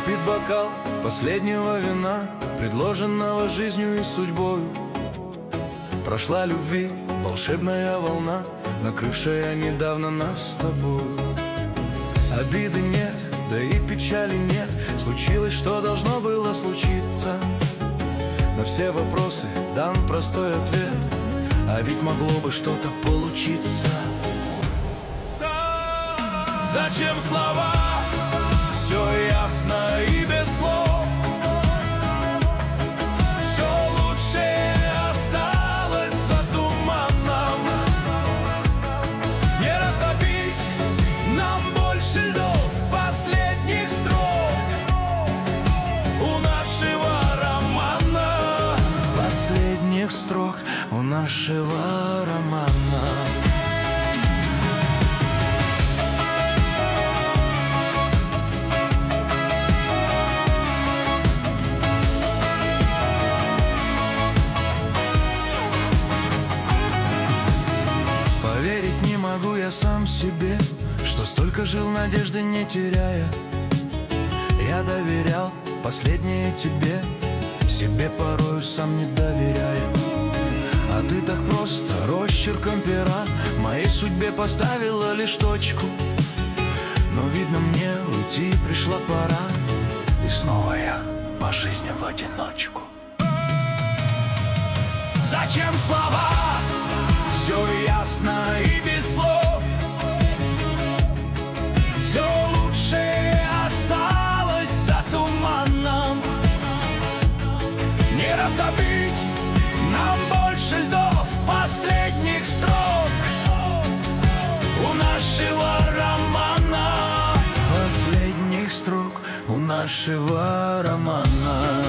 Допит бокал последнего вина, предложенного жизнью и судьбою. Прошла любви волшебная волна, накрывшая недавно нас с тобою. Обиды нет, да и печали нет, случилось, что должно было случиться. На все вопросы дан простой ответ, а ведь могло бы что-то получиться. Зачем слова? Все ясно и без слов. Все лучшее осталось за туманом. Не растопить нам больше льдов последних строк у нашего романа. Последних строк у нашего романа. Поверить не могу я сам себе, что столько жил, надежды не теряя. Я доверял последнее тебе, себе порою сам не доверяя. А ты так просто росчерком пера моей судьбе поставила лишь точку. Но видно, мне уйти пришла пора, и снова я по жизни в одиночку. Зачем слова? Все ясно и без слов. Все лучшее осталось за туманом. Не растопить нам больше льдов последних строк у нашего романа. Последних строк у нашего романа.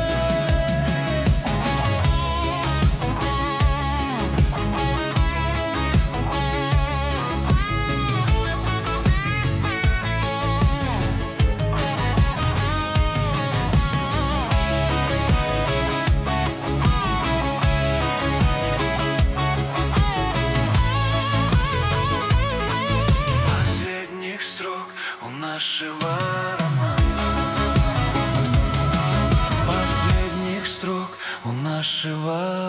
Нашего романа. Последних строк у нашего